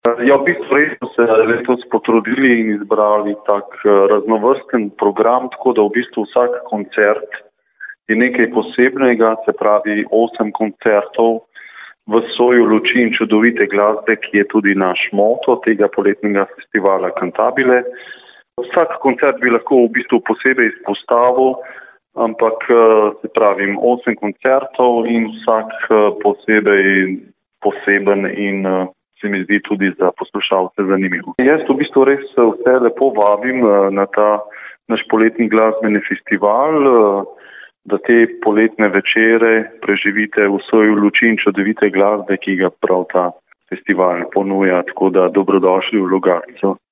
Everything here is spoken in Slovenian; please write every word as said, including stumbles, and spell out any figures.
Ja, v bistvu res smo se letos potrudili in izbrali tak raznovrsten program, tako da v bistvu vsak koncert je nekaj posebnega, se pravi osem koncertov v soju luči in čudovite glasbe, ki je tudi naš moto tega poletnega festivala Cantabile. Vsak koncert bi lahko v bistvu posebej izpostavil, ampak se pravim osem koncertov in vsak posebej poseben in se mi zdi tudi za poslušalce zanimivo. Jaz v bistvu res vse lepo vabim na ta naš poletni glasbeni festival, da te poletne večere preživite v soju luči in čudovite glasbe, ki ga prav ta festival ponuja, tako da dobrodošli v Logatcu.